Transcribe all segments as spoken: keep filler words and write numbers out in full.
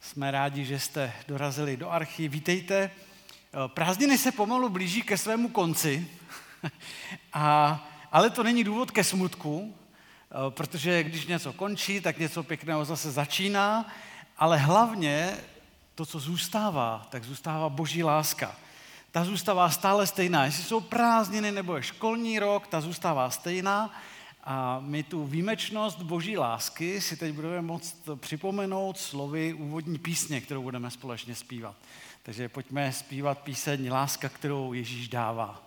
Jsme rádi, že jste dorazili do Archy. Vítejte. Prázdniny se pomalu blíží ke svému konci, a, ale to není důvod ke smutku, protože když něco končí, tak něco pěkného zase začíná, ale hlavně to, co zůstává, tak zůstává Boží láska. Ta zůstává stále stejná. Jestli jsou prázdniny nebo je školní rok, ta zůstává stejná. A my tu výjimečnost Boží lásky si teď budeme moct připomenout slovy úvodní písně, kterou budeme společně zpívat. Takže pojďme zpívat píseň Láska, kterou Ježíš dává.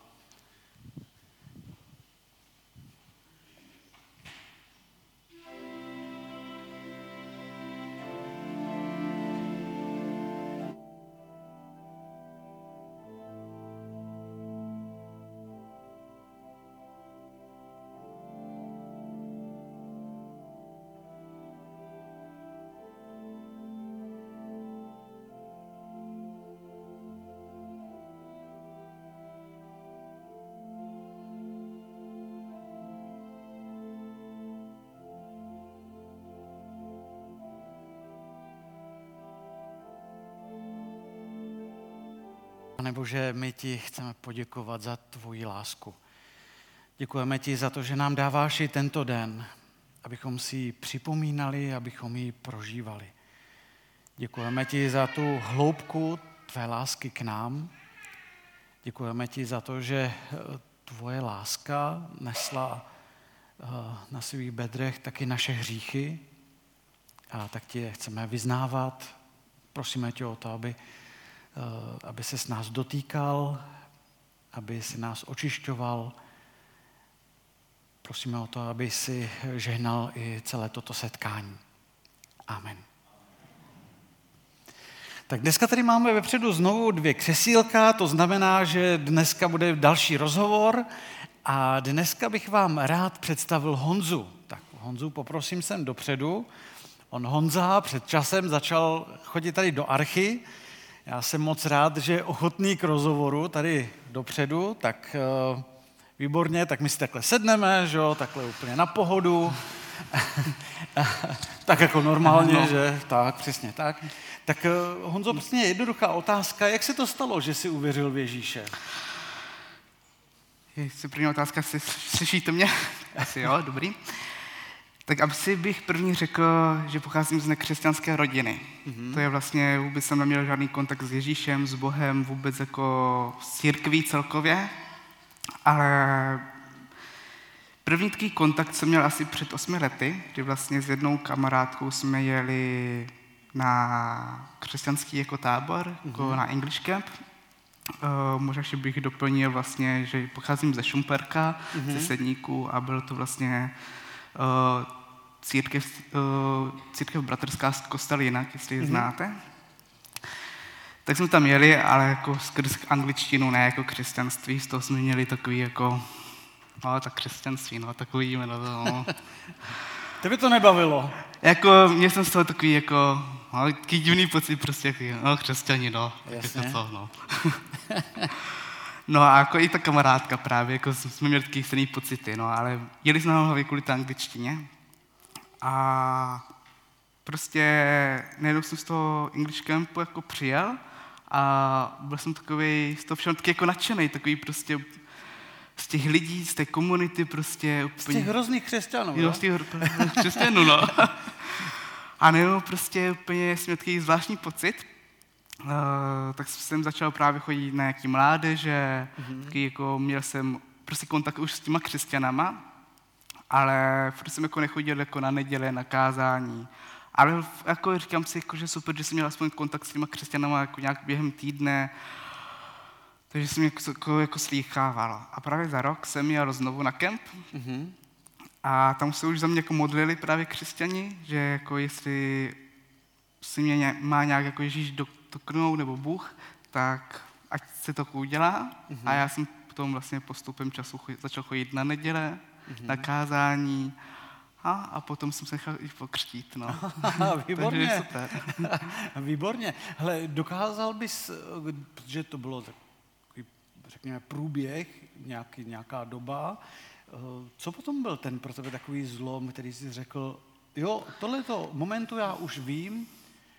Pane Bože, my ti chceme poděkovat za tvoji lásku. Děkujeme ti za to, že nám dáváš i tento den, abychom si ji připomínali, abychom ji prožívali. Děkujeme ti za tu hloubku tvé lásky k nám. Děkujeme ti za to, že tvoje láska nesla na svých bedrech taky naše hříchy. A tak ti je chceme vyznávat. Prosíme tě o to, aby aby se s nás dotýkal, aby si nás očišťoval. Prosíme o to, aby si žehnal i celé toto setkání. Amen. Tak dneska tady máme vepředu znovu dvě křesílka, to znamená, že dneska bude další rozhovor a dneska bych vám rád představil Honzu. Tak Honzu poprosím sem dopředu. On Honza před časem začal chodit tady do Archy. Já jsem moc rád, že je ochotný k rozhovoru tady dopředu, tak uh, výborně, tak my si takhle sedneme, že jo, takhle úplně na pohodu, tak jako normálně, no. Že tak, přesně tak. Tak uh, Honzo, přesně jednoduchá otázka, jak se to stalo, že jsi uvěřil v Ježíše? Jestli první otázka, slyšíte mě? Asi jo, dobrý. Tak asi bych první řekl, že pocházím z nekřesťanské rodiny. Mm-hmm. To je vlastně, vůbec jsem neměl žádný kontakt s Ježíšem, s Bohem, vůbec jako s církví celkově. Ale první takový kontakt jsem měl asi před osmi lety, kdy vlastně s jednou kamarádkou jsme jeli na křesťanský jako tábor, mm-hmm. jako na English Camp. Uh, možná, že bych doplnil vlastně, že pocházím ze Šumperka, mm-hmm. ze Sedníku a bylo to vlastně uh, Církev, uh, církev bratrská kostel Jinak, jestli ji mm-hmm. znáte. Tak jsme tam jeli, ale jako skrz angličtinu, ne jako křesťanství. Z toho jsme měli takový jako, no tak křesťanství, no takový jméno. No. Tebe to nebavilo? Jako, měl jsem z toho takový jako, no, takový divný pocit prostě, no křesťani, no. Jasně. Jako co, no. No a jako i ta kamarádka právě, jako jsme měli takový stejný pocity, no, ale jeli jsme na hlavě kvůli té angličtině. A prostě najednou jsem z toho English Campu jako přijel a byl jsem takový, z toho všeho taky jako nadšenej, takový prostě z těch lidí, z té komunity prostě úplně... Z těch hrozných křesťanů, jo? Z těch hrozných křesťanů, no. A najednou prostě úplně jsem měl takový zvláštní pocit, uh, tak jsem začal právě chodit na nějaký mládeže, mm-hmm. taky jako měl jsem prostě kontakt už s těma křesťanama, ale furt jsem jako nechodil jako na neděle, na kázání. Ale jako říkám si, jako, že super, že jsem měl aspoň kontakt s těma křesťanama jako nějak během týdne, takže jsem jako, jako, jako slýchával. A právě za rok jsem jel znovu na kemp mm-hmm. a tam se už za mě jako modlili právě křesťani, že jako jestli si mě má nějak jako Ježíš dotknout nebo Bůh, tak ať se to udělá. Mm-hmm. A já jsem potom vlastně postupem času chodit, začal chodit na neděle, mm-hmm. na kázání a, a potom jsem se nechal i pokřtít, no. Výborně. Takže super. Výborně. Hele, dokázal bys, že to bylo takový, řekněme, průběh, nějaký, nějaká doba, co potom byl ten pro tebe takový zlom, který jsi řekl, jo, tohleto momentu já už vím,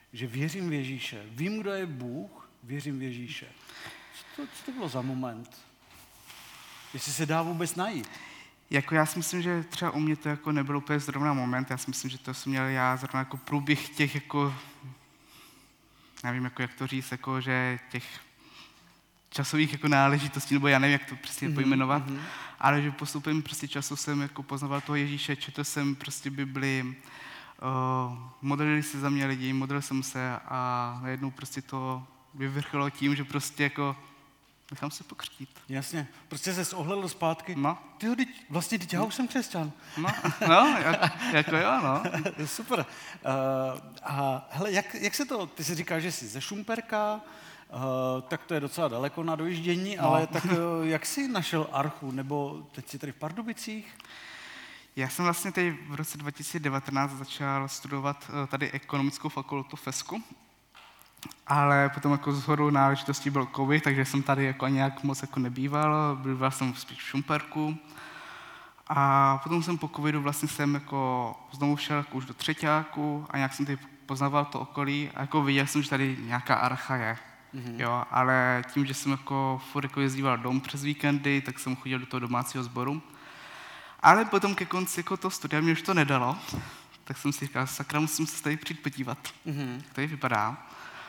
že věřím v Ježíše, vím, kdo je Bůh, věřím v Ježíše. Co to, co to bylo za moment? Jestli se dá vůbec najít? Jako já si myslím, že třeba u mě to jako nebyl úplně zrovna moment, já si myslím, že to jsem měl já zrovna jako průběh těch jako, nevím, jako jak to říct, jako že těch časových jako náležitostí, nebo já nevím, jak to přesně mm-hmm. pojmenovat, mm-hmm. ale že postupem prostě času jsem jako poznával toho Ježíše, četl jsem prostě Bibli, uh, modlili se za mě lidi, modlil jsem se a najednou prostě to vyvrcholilo tím, že prostě jako nechám se pokřtít. Jasně, prostě se ohledl zpátky. No. Tyjo, teď, vlastně teď já už jsem křesťan. No, no jak, jako jo, no. Super. Uh, a hele, jak, jak se to, ty si říkáš, že jsi ze Šumperka, uh, tak to je docela daleko na dojíždění, no. Ale tak uh, jak jsi našel archu, nebo teď jsi tady v Pardubicích? Já jsem vlastně tady v roce dva tisíce devatenáct začal studovat uh, tady ekonomickou fakultu FESku, ale potom jako shodou náležitostí byl covid, takže jsem tady jako nějak moc jako nebýval, býval jsem spíš v Šumperku. A potom jsem po covidu vlastně jsem jako znovu šel jako už do třeťáku a nějak jsem tady poznával to okolí a jako viděl jsem, že tady nějaká archa je. Mm-hmm. Jo, ale tím, že jsem jako furt jako jezdíval dom přes víkendy, tak jsem chodil do toho domácího sboru. Ale potom ke konci jako toho studia mě už to nedalo, tak jsem si říkal, sakra, musím se tady přijít podívat, mm-hmm. jak tady vypadá.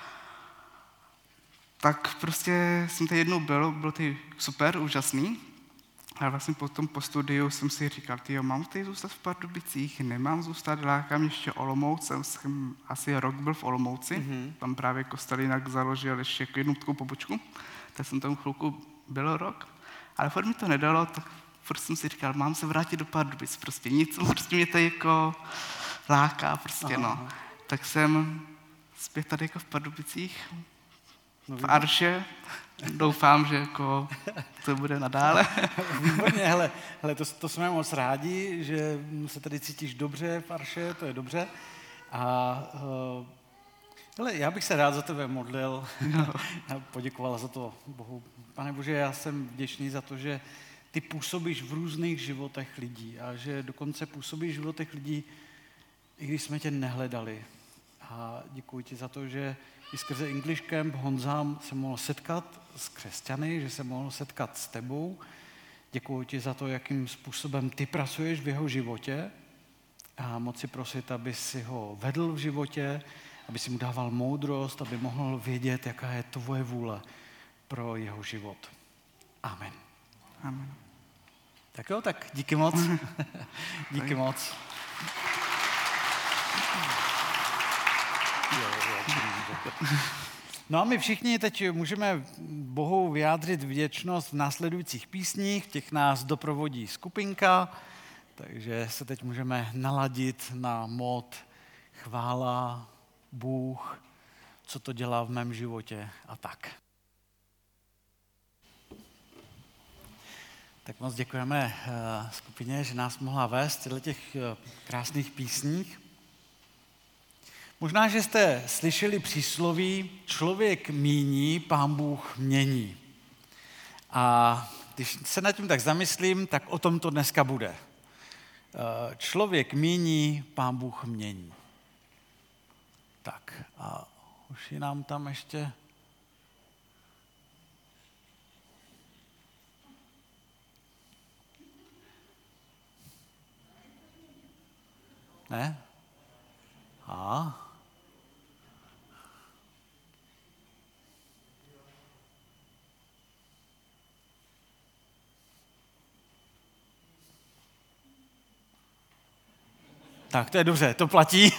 Tak prostě jsem tady jednou byl, bylo tady super, úžasný. A vlastně potom po studiu jsem si říkal, tyjo, mám tady zůstat v Pardubicích, nemám zůstat, láká mě ještě Olomouc, jsem asi rok byl v Olomouci, mm-hmm. tam právě Kostelinak založil ještě jako jednu takovou pobočku, tak jsem tam chvilku byl rok, ale furt mi to nedalo, tak furt jsem si říkal, mám se vrátit do Pardubic, prostě nic, prostě mě to jako láká, prostě aha, no. Aha. Tak jsem zpět tady jako v Pardubicích, no, v Arše, doufám, že jako to bude nadále. Výborně, hele, hele to, to jsme moc rádi, že se tady cítíš dobře v Arše, to je dobře. A uh, hele, já bych se rád za tebe modlil no. a poděkoval za to Bohu. Pane Bože, já jsem vděčný za to, že ty působíš v různých životech lidí a že dokonce působíš v životech lidí, i když jsme tě nehledali. A děkuji ti za to, že i skrze English Camp Honza se mohl setkat s křesťany, že se mohl setkat s tebou. Děkuji ti za to, jakým způsobem ty pracuješ v jeho životě a moc si prosit, aby si ho vedl v životě, aby si mu dával moudrost, aby mohl vědět, jaká je tvoje vůle pro jeho život. Amen. Amen. Tak jo, tak díky moc. díky moc. No a my všichni teď můžeme Bohu vyjádřit vděčnost v následujících písních, těch nás doprovodí skupinka, takže se teď můžeme naladit na mód chvála, Bůh, co to dělá v mém životě a tak. Tak moc děkujeme skupině, že nás mohla vést v těch krásných písních. Možná, že jste slyšeli přísloví, člověk míní, Pán Bůh mění. A když se nad tím tak zamyslím, tak o tom to dneska bude. Člověk míní, Pán Bůh mění. Tak a už je nám tam ještě... Ne? A... Tak, to je dobře, to platí.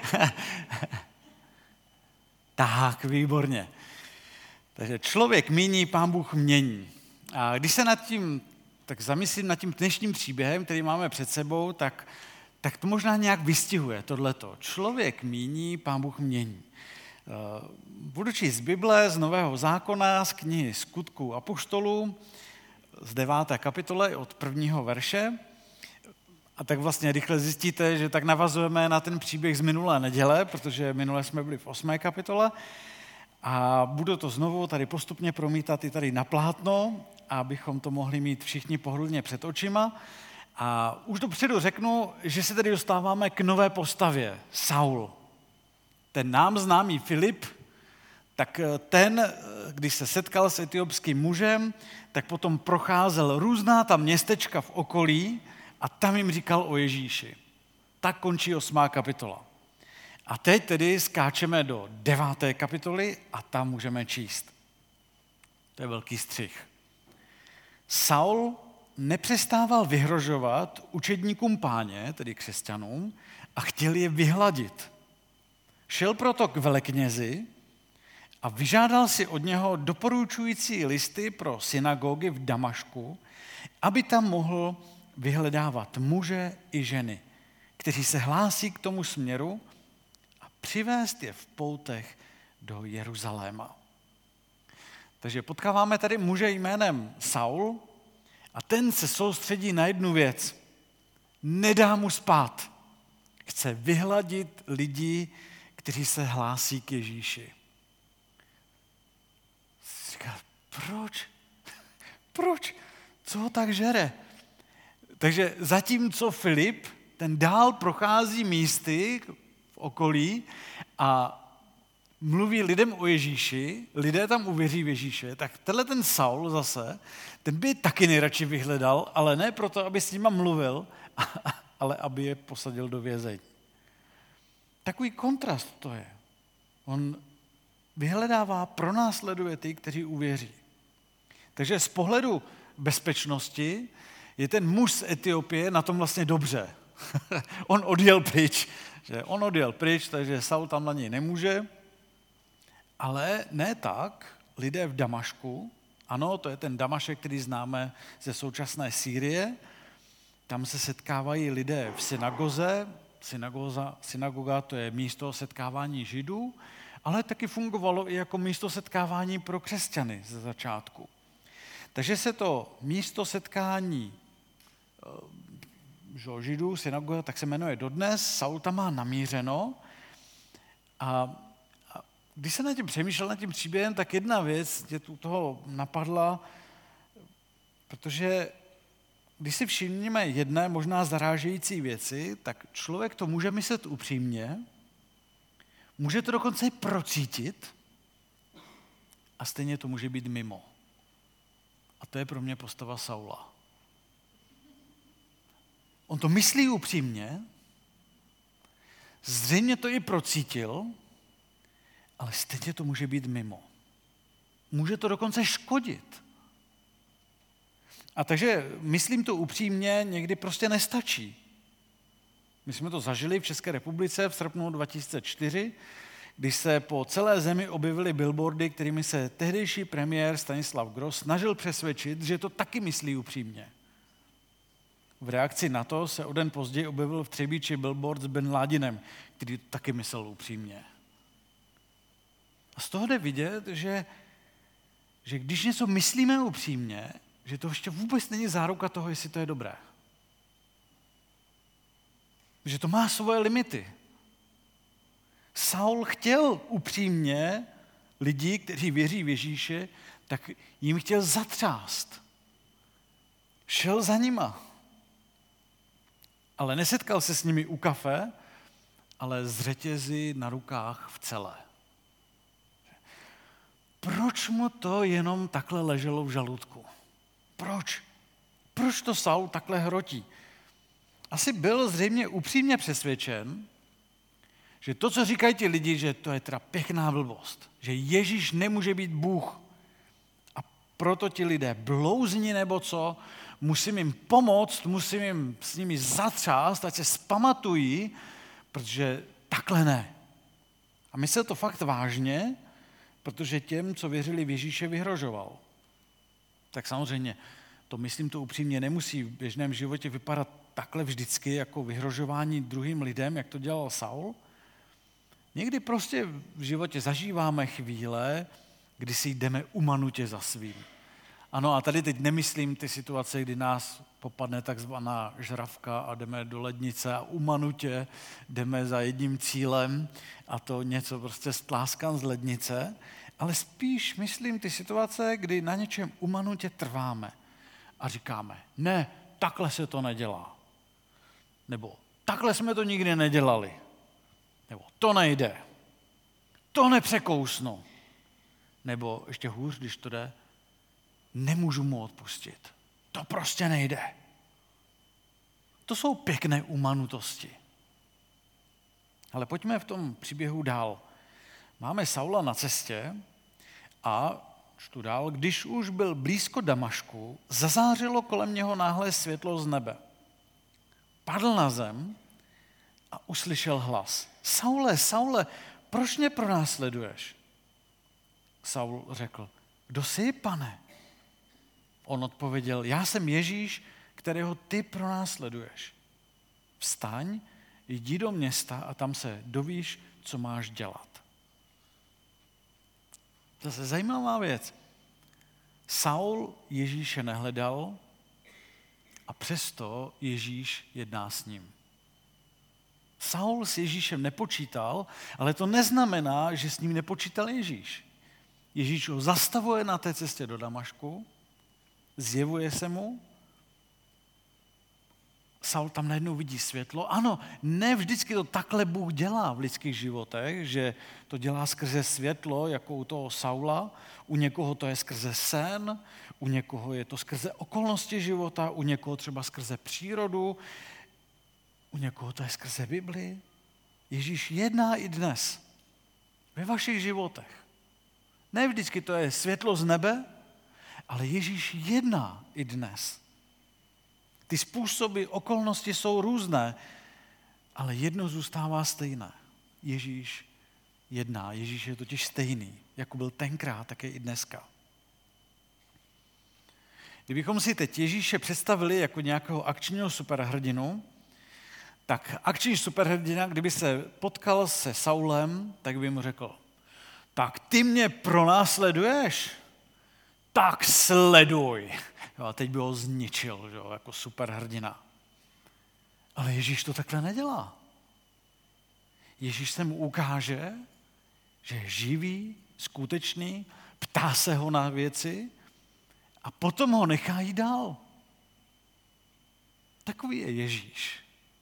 Tak, výborně. Takže člověk míní, Pán Bůh mění. A když se nad tím, tak zamyslím nad tím dnešním příběhem, který máme před sebou, tak, tak to možná nějak vystihuje tohleto. Člověk míní, Pán Bůh mění. Budu číst z Bible, z Nového zákona, z knihy Skutků apoštolů, z deváté kapitole od prvního verše. A tak vlastně rychle zjistíte, že tak navazujeme na ten příběh z minulé neděle, protože minule jsme byli v osmé kapitole a budu to znovu tady postupně promítat i tady na plátno, abychom to mohli mít všichni pohodlně před očima. A už dopředu řeknu, že se tady dostáváme k nové postavě, Saul. ten nám známý Filip, tak ten, když se setkal s etiopským mužem, tak potom procházel různá ta městečka v okolí a tam jim říkal o Ježíši. Tak končí osmá kapitola. A teď tedy skáčeme do deváté kapitoly a tam můžeme číst. To je velký střih. Saul nepřestával vyhrožovat učedníkům Páně, tedy křesťanům, a chtěl je vyhladit. Šel proto k veleknězi a vyžádal si od něho doporučující listy pro synagogy v Damašku, aby tam mohl vyhledávat muže i ženy, kteří se hlásí k tomu směru, a přivést je v poutech do Jeruzaléma. Takže potkáváme tady muže jménem Saul a ten se soustředí na jednu věc. Nedá mu spát. Chce vyhladit lidi, kteří se hlásí k Ježíši. Říká, proč? Proč? Co ho tak žere? Takže zatímco Filip, ten dál prochází místy v okolí a mluví lidem o Ježíši, lidé tam uvěří v Ježíše, tak tenhle ten Saul zase, ten by taky nejradši vyhledal, ale ne proto, aby s nima mluvil, ale aby je posadil do vězení. Takový kontrast to je. On vyhledává, pronásleduje ty, kteří uvěří. Takže z pohledu bezpečnosti je ten muž z Etiopie na tom vlastně dobře. On odjel pryč. Že on odjel pryč, takže Saul tam na něj nemůže. Ale ne tak, lidé v Damašku, ano, to je ten Damašek, který známe ze současné Sýrie, tam se setkávají lidé v synagoze, synagoga, synagoga to je místo setkávání Židů, ale taky fungovalo i jako místo setkávání pro křesťany ze začátku. Takže se to místo setkání že, Židů, synagoga, tak se jmenuje dodnes, Saul tam má namířeno a když se nad tím přemýšlel, nad tím příběhem, tak jedna věc tě tu toho napadla, protože když si všimneme jedné možná zarážející věci, tak člověk to může myslet upřímně, může to dokonce i procítit a stejně to může být mimo. A to je pro mě postava Saula. On to myslí upřímně, zřejmě to i procítil, ale stejně to může být mimo. Může to dokonce škodit. A takže myslím to upřímně, někdy prostě nestačí. My jsme to zažili v České republice v srpnu dva tisíce čtyři, když se po celé zemi objevily billboardy, kterými se tehdejší premiér Stanislav Gross snažil přesvědčit, že to taky myslí upřímně. V reakci na to se o den později objevil v Třebíči billboard s Bin Ládinem, který to taky myslel upřímně. A z toho jde vidět, že, že když něco myslíme upřímně, že to ještě vůbec není záruka toho, jestli to je dobré. Že to má svoje limity. Saul chtěl upřímně lidi, kteří věří v Ježíše, tak jim chtěl zatřást. Šel za nima. Ale nesetkal se s nimi u kafe, ale s řetězy na rukách v celé. Proč mu to jenom takhle leželo v žaludku? Proč? Proč to Saul takhle hrotí? Asi byl zřejmě upřímně přesvědčen, že to, co říkají ti lidi, že to je teda pěkná blbost, že Ježíš nemůže být Bůh a proto ti lidé blouzní nebo co, musím jim pomoct, musím jim s nimi zatřást, ať se zpamatují, protože takhle ne. A myslel to fakt vážně, protože těm, co věřili v Ježíše, vyhrožoval. Tak samozřejmě, to myslím to upřímně, nemusí v běžném životě vypadat takhle vždycky jako vyhrožování druhým lidem, jak to dělal Saul. Někdy prostě v životě zažíváme chvíle, kdy si jdeme umanutě za svým. Ano, a tady teď nemyslím ty situace, kdy nás popadne takzvaná žravka a jdeme do lednice a umanutě jdeme za jedním cílem a to něco prostě stláskan z lednice, ale spíš myslím ty situace, kdy na něčem umanutě trváme a říkáme, ne, takhle se to nedělá. Nebo takhle jsme to nikdy nedělali. Nebo to nejde. to nepřekousnu. Nebo ještě hůř, když to jde, nemůžu mu odpustit. To prostě nejde. To jsou pěkné umanutosti. Ale pojďme v tom příběhu dál. Máme Saula na cestě a čtu dál, když už byl blízko Damašku, zazářilo kolem něho náhle světlo z nebe. Padl na zem a uslyšel hlas. Saule, Saule, proč mě pronásleduješ? Saul řekl, kdo jsi, pane? On odpověděl, já jsem Ježíš, kterého ty pronásleduješ. Vstaň, jdi do města a tam se dovíš, co máš dělat. Zase zajímavá věc. Saul Ježíše nehledal a přesto Ježíš jedná s ním. Saul s Ježíšem nepočítal, ale to neznamená, že s ním nepočítal Ježíš. Ježíš ho zastavuje na té cestě do Damašku, zjevuje se mu, Saul tam najednou vidí světlo. Ano, ne vždycky to takhle Bůh dělá v lidských životech, že to dělá skrze světlo, jako u toho Saula. U někoho to je skrze sen, u někoho je to skrze okolnosti života, u někoho třeba skrze přírodu, u někoho to je skrze Bibli. Ježíš jedná i dnes ve vašich životech. Ne vždycky to je světlo z nebe, ale Ježíš jedná i dnes. Ty způsoby, okolnosti jsou různé, ale jedno zůstává stejné. Ježíš jedná. Ježíš je totiž stejný, jako byl tenkrát, tak je i dneska. Kdybychom si teď Ježíše představili jako nějakého akčního superhrdinu, tak akční superhrdina, kdyby se potkal se Saulem, tak by mu řekl, tak ty mě pronásleduješ? Tak sleduj. Jo, a teď by ho zničil, jo, jako superhrdina. Ale Ježíš to takhle nedělá. Ježíš se mu ukáže, že je živý, skutečný, ptá se ho na věci a potom ho nechá jít dál. Takový je Ježíš.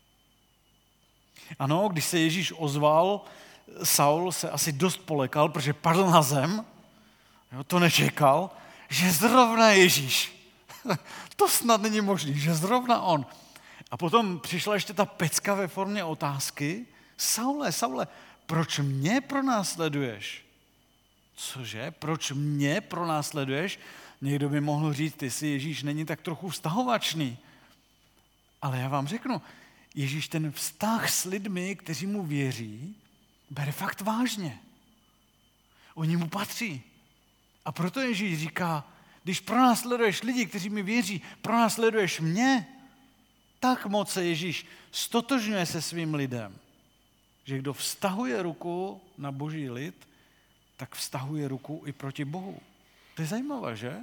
Ano, když se Ježíš ozval, Saul se asi dost polekal, protože padl na zem, jo, to nečekal, že zrovna Ježíš. To snad není možný, že zrovna on. A potom přišla ještě ta pecka ve formě otázky. Saule, Saule, proč mě pronásleduješ? Cože? Proč mě pronásleduješ? Někdo by mohl říct, ty si Ježíš není tak trochu vztahovačný. Ale já vám řeknu, Ježíš ten vztah s lidmi, kteří mu věří, bere fakt vážně. Oni mu patří. A proto Ježíš říká, když pronásleduješ lidi, kteří mi věří, pronásleduješ mě, tak moc se Ježíš stotožňuje se svým lidem, že kdo vztahuje ruku na boží lid, tak vztahuje ruku i proti Bohu. To je zajímavé, že?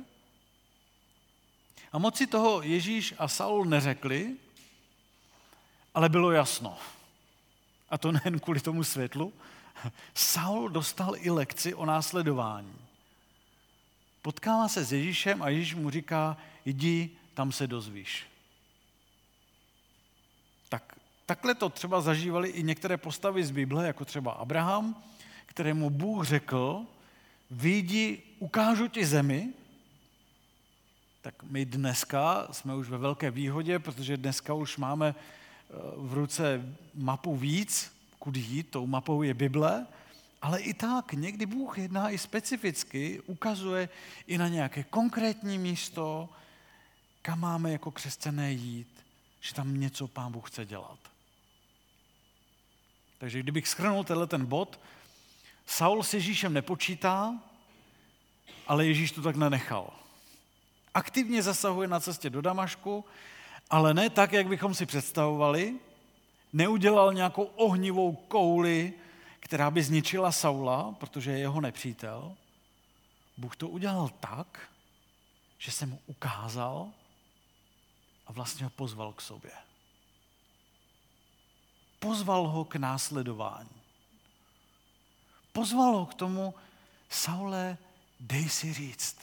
A moc si toho Ježíš a Saul neřekli, ale bylo jasno. A to nejen kvůli tomu světlu. Saul dostal i lekci o následování. Potkává se s Ježíšem a Ježíš mu říká, jdi, tam se dozvíš. Tak, takhle to třeba zažívali i některé postavy z Bible, jako třeba Abraham, kterému Bůh řekl, vyjdi, ukážu ti zemi. Tak my dneska jsme už ve velké výhodě, protože dneska už máme v ruce mapu víc, kudy jít, tou mapou je Bible, ale i tak někdy Bůh jedná i specificky, ukazuje i na nějaké konkrétní místo, kam máme jako křesťané jít, že tam něco Pán Bůh chce dělat. Takže kdybych shrnul tenhle ten bod, Saul s Ježíšem nepočítá, ale Ježíš to tak nenechal. Aktivně zasahuje na cestě do Damašku, ale ne tak, jak bychom si představovali, neudělal nějakou ohnivou kouli, která by zničila Saula, protože je jeho nepřítel. Bůh to udělal tak, že se mu ukázal a vlastně ho pozval k sobě. Pozval ho k následování. Pozval ho k tomu, Saule, dej si říct.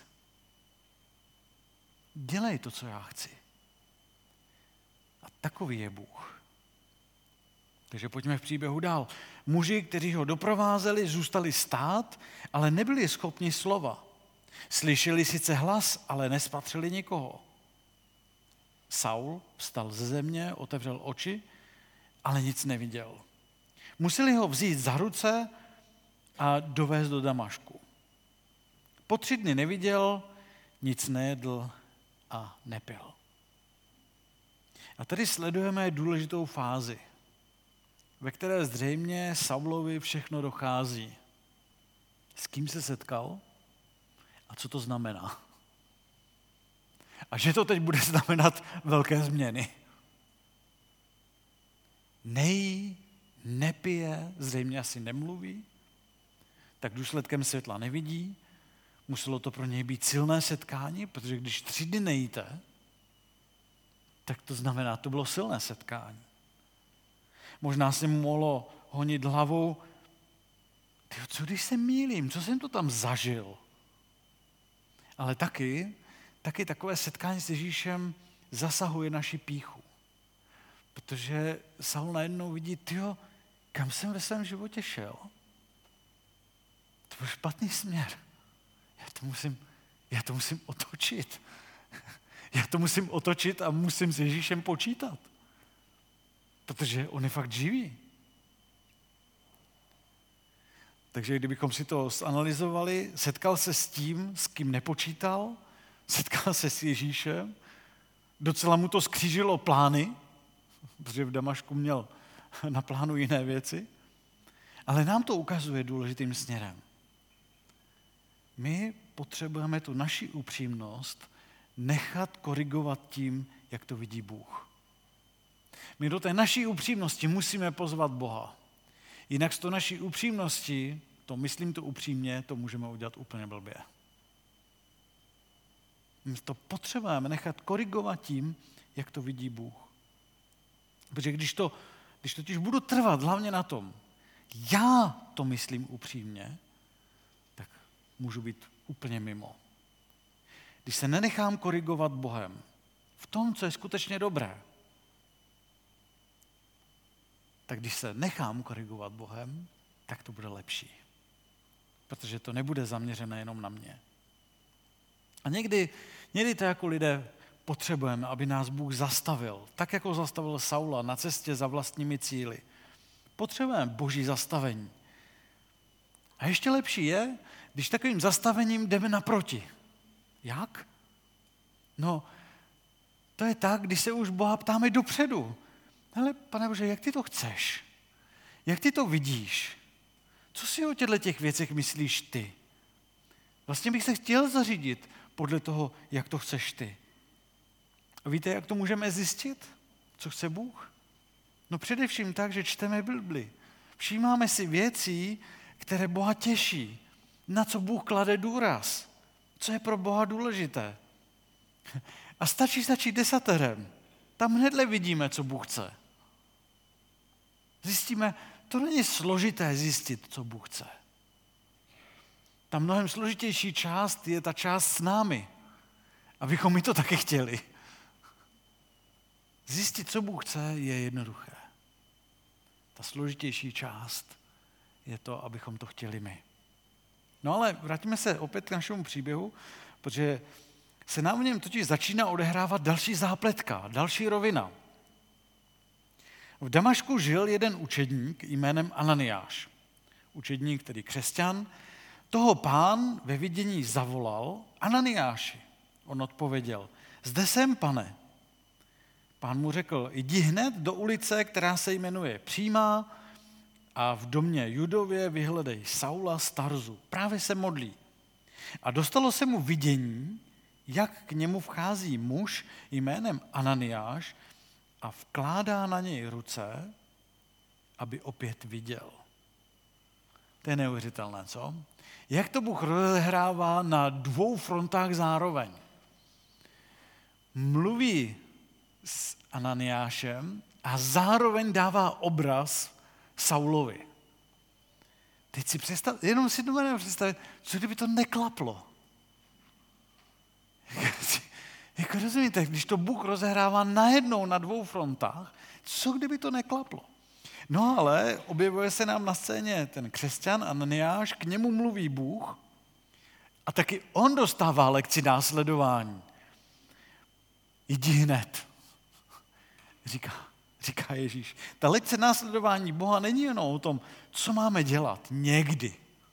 Dělej to, co já chci. A takový je Bůh. Takže pojďme v příběhu dál. Muži, kteří ho doprovázeli, zůstali stát, ale nebyli schopni slova. Slyšeli sice hlas, ale nespatřili nikoho. Saul vstal ze země, otevřel oči, ale nic neviděl. Museli ho vzít za ruce a dovést do Damašku. Po tři dny neviděl, nic nejedl a nepil. A tady sledujeme důležitou fázi, ve které zřejmě Saulovi všechno dochází. S kým se setkal a co to znamená. A že to teď bude znamenat velké změny. Nejí, nepije, zřejmě asi nemluví, tak důsledkem světla nevidí. Muselo to pro něj být silné setkání, protože když tři dny nejíte, tak to znamená, to bylo silné setkání. Možná se mu mohlo honit hlavou, tyjo, co když se mýlím, co jsem to tam zažil? Ale taky, taky takové setkání s Ježíšem zasahuje naši pýchu. Protože Saul najednou vidí, tyjo, kam jsem ve svém životě šel? To byl špatný směr. Já to musím, já to musím otočit. Já to musím otočit a musím s Ježíšem počítat. Protože on je fakt živý. Takže kdybychom si to zanalyzovali, setkal se s tím, s kým nepočítal, setkal se s Ježíšem, docela mu to skřížilo plány, protože v Damašku měl na plánu jiné věci, ale nám to ukazuje důležitým směrem. My potřebujeme tu naši upřímnost nechat korigovat tím, jak to vidí Bůh. My do té naší upřímnosti musíme pozvat Boha. Jinak z to naší upřímnosti, to myslím to upřímně, to můžeme udělat úplně blbě. My to potřebujeme nechat korigovat tím, jak to vidí Bůh. Protože když, to, když totiž budu trvat hlavně na tom, já to myslím upřímně, tak můžu být úplně mimo. Když se nenechám korigovat Bohem v tom, co je skutečně dobré, tak když se nechám korigovat Bohem, tak to bude lepší. Protože to nebude zaměřené jenom na mě. A někdy, někdy to jako lidé potřebujeme, aby nás Bůh zastavil, tak jako zastavil Saula na cestě za vlastními cíli. Potřebujeme Boží zastavení. A ještě lepší je, když takovým zastavením jdeme naproti. Jak? No, to je tak, když se už Boha ptáme dopředu. Ale Pane Bože, jak ty to chceš? Jak ty to vidíš? Co si o těchto těch věcech myslíš ty? Vlastně bych se chtěl zařídit podle toho, jak to chceš ty. A víte, jak to můžeme zjistit? Co chce Bůh? No především tak, že čteme Bibli. Všímáme si věcí, které Boha těší. Na co Bůh klade důraz. Co je pro Boha důležité. A stačí začít desaterem. Tam hnedle vidíme, co Bůh chce. Zjistíme, to není složité zjistit, co Bůh chce. Ta mnohem složitější část je ta část s námi. Abychom my to taky chtěli. Zjistit, co Bůh chce, je jednoduché. Ta složitější část je to, abychom to chtěli my. No ale vrátíme se opět k našemu příběhu, protože se nám v něm totiž začíná odehrávat další zápletka, další rovina. V Damašku žil jeden učedník jménem Ananiáš. Učedník, tedy křesťan. Toho Pán ve vidění zavolal: Ananiáši. On odpověděl: Zde jsem, Pane. Pán mu řekl: Jdi hned do ulice, která se jmenuje Přímá, a v domě Judově vyhledej Saula z Tarzu. Právě se modlí. A dostalo se mu vidění, jak k němu vchází muž jménem Ananiáš a vkládá na něj ruce, aby opět viděl. To je neuvěřitelné, co? Jak to Bůh rozehrává na dvou frontách zároveň. Mluví s Ananiášem a zároveň dává obraz Saulovi. Teď si představ, jenom si dovedeme představit, co kdyby to neklaplo. Jako rozumíte, když to Bůh rozehrává najednou na dvou frontách, co kdyby to neklaplo? No ale objevuje se nám na scéně ten křesťan Ananiáš, k němu mluví Bůh a taky on dostává lekci následování. Jdi hned, říká, říká Ježíš. Ta lekce následování Boha není jenom o tom, co máme dělat někdy,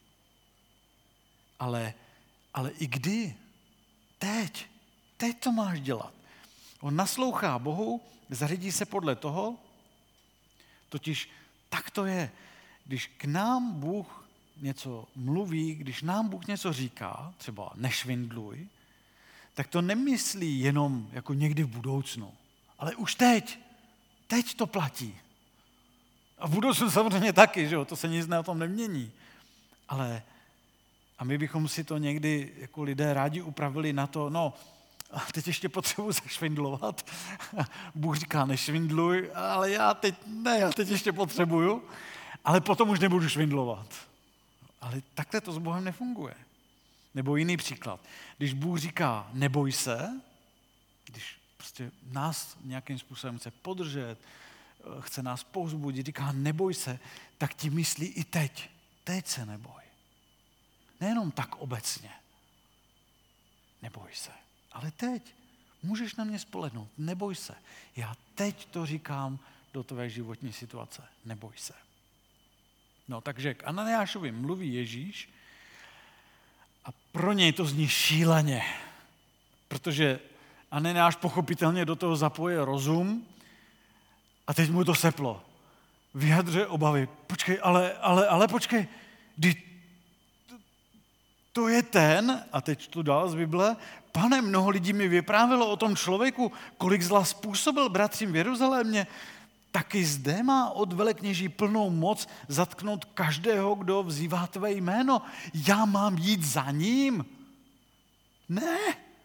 ale, ale i kdy. Teď. Teď to máš dělat. On naslouchá Bohu, zařídí se podle toho, totiž tak to je. Když k nám Bůh něco mluví, když nám Bůh něco říká, třeba nešvindluj, tak to nemyslí jenom jako někdy v budoucnu, ale už teď. Teď to platí. A v budoucnu samozřejmě taky, že jo? To se nic na tom nemění. Ale a my bychom si to někdy jako lidé rádi upravili na to, no, a teď ještě potřebuji zašvindlovat. Bůh říká, nešvindluj, ale já teď ne, já teď ještě potřebuju, ale potom už nebudu švindlovat. Ale takhle to s Bohem nefunguje. Nebo jiný příklad. Když Bůh říká, neboj se, když prostě nás nějakým způsobem chce podržet, chce nás povzbudit, říká, neboj se, tak ti myslí i teď. Teď se neboj. Nejenom tak obecně. Neboj se. Ale teď můžeš na mě spolehnout. Neboj se. Já teď to říkám do tvé životní situace. Neboj se. No takže k Ananiášovi mluví Ježíš a pro něj to zní šíleně. Protože Ananiáš pochopitelně do toho zapoje rozum a teď mu to seplo. Vyjadřuje obavy. Počkej, ale, ale, ale počkej, kdy to je ten, a teď tu dál z Bible, Pane, mnoho lidí mi vyprávělo o tom člověku, kolik zla způsobil bratřím v Jeruzalémě, taky zde má od velekněží plnou moc zatknout každého, kdo vzývá tvé jméno. Já mám jít za ním? Ne.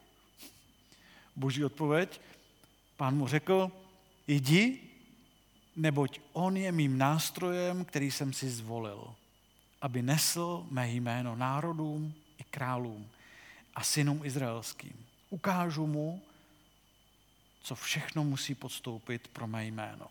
Boží odpověď, Pán mu řekl, jdi, neboť on je mým nástrojem, který jsem si zvolil, aby nesl mé jméno národům i králům a synům izraelským. Ukážu mu, co všechno musí podstoupit pro mé jméno.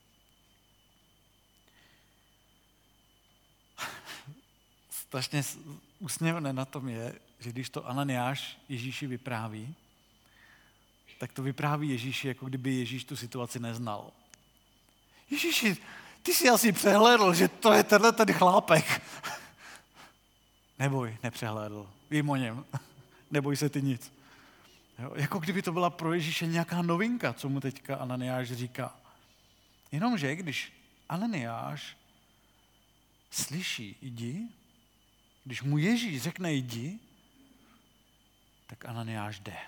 Strašně úsměvné na tom je, že když to Ananiáš Ježíši vypráví, tak to vypráví Ježíši, jako kdyby Ježíš tu situaci neznal. Ježíši, ty jsi asi přehlédl, že to je tenhle ten chlápek. Neboj, nepřehlédl. Vím o něm. Neboj se ty nic. Jo, jako kdyby to byla pro Ježíše nějaká novinka, co mu teďka Ananiáš říká. Jenomže když Ananiáš slyší jdi, když mu Ježíš řekne jdi, tak Ananiáš jde.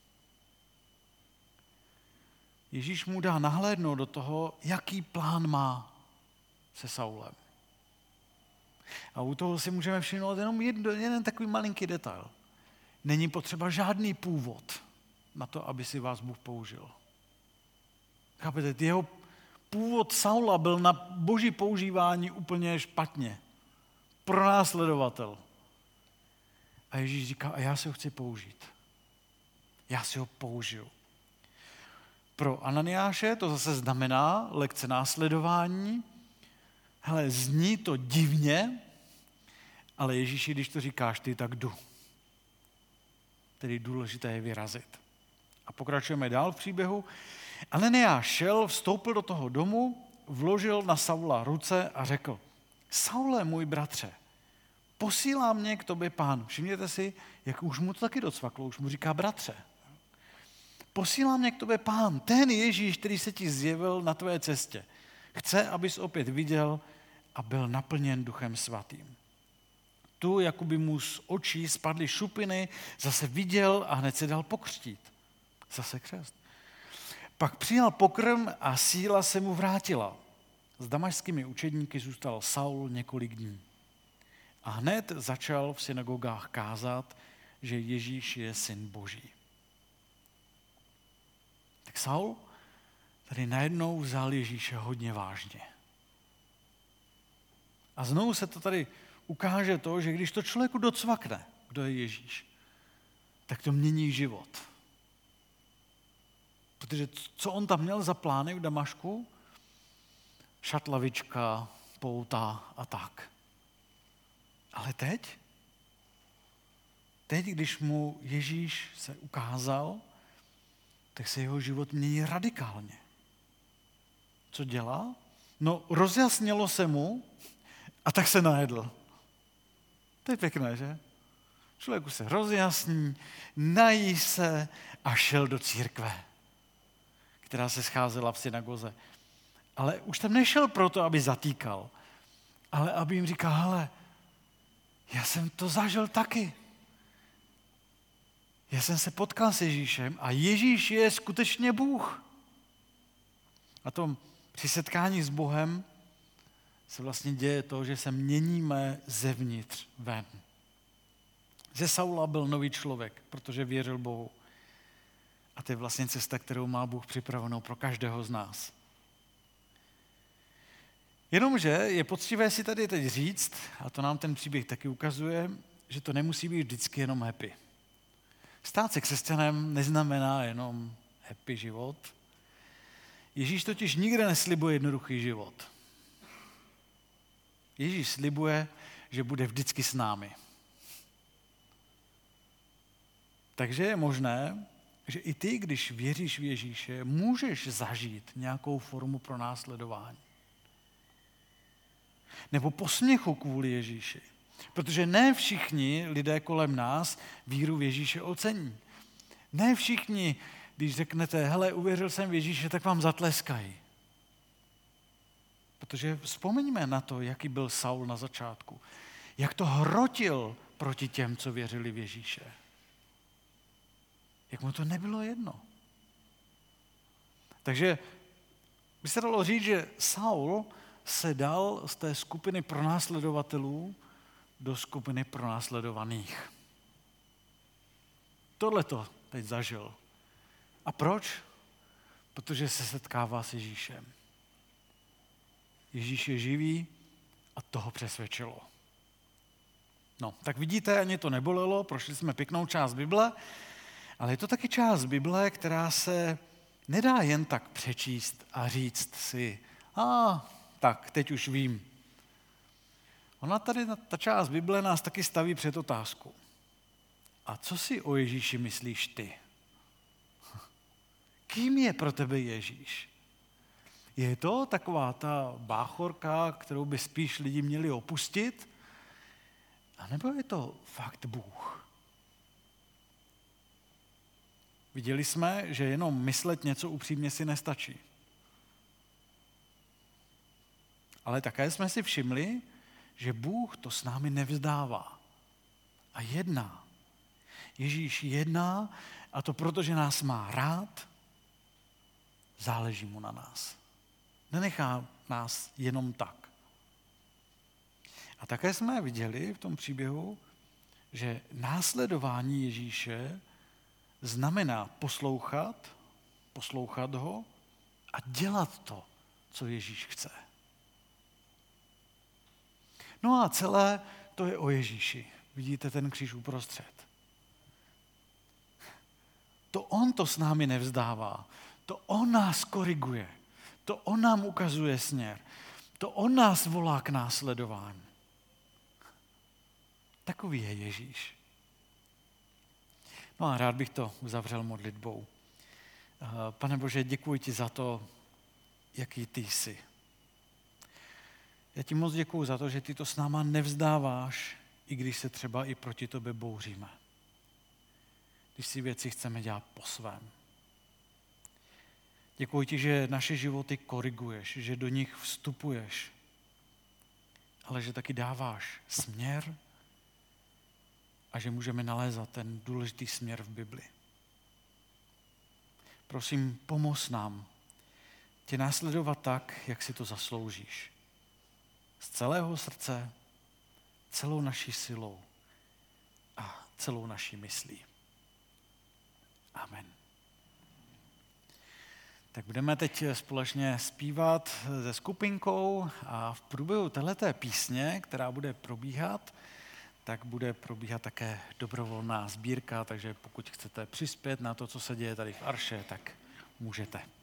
Ježíš mu dá nahlédnout do toho, jaký plán má se Saulem. A u toho si můžeme všimnout jenom jeden, jeden takový malinký detail. Není potřeba žádný původ na to, aby si vás Bůh použil. Chápete, jeho původ Saula byl na boží používání úplně špatně. Pronásledovatel. A Ježíš říká, a já si ho chci použít. Já si ho použiju. Pro Ananiáše to zase znamená lekce následování. Hele, zní to divně, ale Ježíši, když to říkáš ty, tak jdu. Tedy důležité je vyrazit. A pokračujeme dál v příběhu. Ananiáš šel, vstoupil do toho domu, vložil na Saula ruce a řekl, Saule, můj bratře, posílá mě k tobě Pán. Všimněte si, jak už mu to taky docvaklo, už mu říká bratře. Posílá mě k tobě Pán, ten Ježíš, který se ti zjevil na tvé cestě. Chce, abys opět viděl a byl naplněn Duchem Svatým. Tu, jako by mu z očí spadly šupiny, zase viděl a hned se dal pokřtít. Zase křest. Pak přijal pokrm a síla se mu vrátila. S damašskými učedníky zůstal Saul několik dní. A hned začal v synagogách kázat, že Ježíš je syn Boží. Tak Saul tady najednou vzal Ježíše hodně vážně. A znovu se to tady ukáže to, že když to člověku docvakne, kdo je Ježíš, tak to mění život. Protože co on tam měl za plány v Damašku, šatlavička, pouta a tak. Ale teď, teď, když mu Ježíš se ukázal, tak se jeho život mění radikálně. Co dělá? No, rozjasnilo se mu a tak se najedl. To je pěkné, že? Člověku se rozjasní, nají se a šel do církve, která se scházela v synagoze. Ale už tam nešel proto, aby zatýkal, ale aby jim říkal, hele, já jsem to zažil taky. Já jsem se potkal s Ježíšem a Ježíš je skutečně Bůh. A to při setkání s Bohem se vlastně děje to, že se měníme zevnitř ven. Ze Saula byl nový člověk, protože věřil Bohu. A to je vlastně cesta, kterou má Bůh připravenou pro každého z nás. Jenomže je poctivé si tady teď říct, a to nám ten příběh taky ukazuje, že to nemusí být vždycky jenom happy. Stát se křesťanem neznamená jenom happy život. Ježíš totiž nikde neslibuje jednoduchý život. Ježíš slibuje, že bude vždycky s námi. Takže je možné, že i ty, když věříš v Ježíše, můžeš zažít nějakou formu pronásledování. Nebo posměchu kvůli Ježíši. Protože ne všichni lidé kolem nás víru v Ježíše ocení. Ne všichni, když řeknete, hele, uvěřil jsem v Ježíše, tak vám zatleskají. Protože vzpomeňme na to, jaký byl Saul na začátku. Jak to hrotil proti těm, co věřili v Ježíše. Jak mu to nebylo jedno. Takže by se dalo říct, že Saul se dal z té skupiny pronásledovatelů do skupiny pronásledovaných. Tohle to teď zažil. A proč? Protože se setkává s Ježíšem. Ježíš je živý a toho přesvědčilo. No, tak vidíte, ani to nebolelo, prošli jsme pěknou část Bible, ale je to taky část Bible, která se nedá jen tak přečíst a říct si, a tak, teď už vím. Ona tady, ta část Bible nás taky staví před otázku. A co si o Ježíši myslíš ty? Kým je pro tebe Ježíš? Je to taková ta báchorka, kterou by spíš lidi měli opustit? A nebo je to fakt Bůh? Viděli jsme, že jenom myslet něco upřímně si nestačí. Ale také jsme si všimli, že Bůh to s námi nevzdává a jedná. Ježíš jedná a to proto, že nás má rád, záleží mu na nás. Nenechá nás jenom tak. A také jsme viděli v tom příběhu, že následování Ježíše znamená poslouchat, poslouchat ho a dělat to, co Ježíš chce. No a celé to je o Ježíši. Vidíte ten kříž uprostřed. To on to s námi nevzdává. To on nás koriguje. To on nám ukazuje směr. To on nás volá k následování. Takový je Ježíš. No a rád bych to uzavřel modlitbou. Pane Bože, děkuji ti za to, jaký ty jsi. Já ti moc děkuji za to, že ty to s náma nevzdáváš, i když se třeba i proti tobě bouříme. Když si věci chceme dělat po svém. Děkuji ti, že naše životy koriguješ, že do nich vstupuješ, ale že taky dáváš směr a že můžeme nalézat ten důležitý směr v Bibli. Prosím, pomoz nám tě následovat tak, jak si to zasloužíš. Z celého srdce, celou naší silou a celou naší myslí. Amen. Tak budeme teď společně zpívat se skupinkou a v průběhu téhleté písně, která bude probíhat, tak bude probíhat také dobrovolná sbírka, takže pokud chcete přispět na to, co se děje tady v Arše, tak můžete.